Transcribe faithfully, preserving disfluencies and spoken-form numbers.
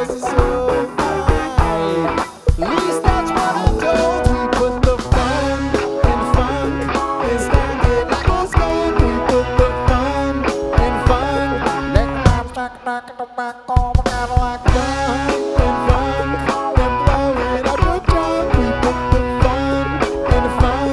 this is so fine. At least that's what I'm told. We put the fun in fun. Instead of like a stone, we put the fun in fun. Neck, knock, knock, knock, knock, knock, knock, knock, like fun in fun.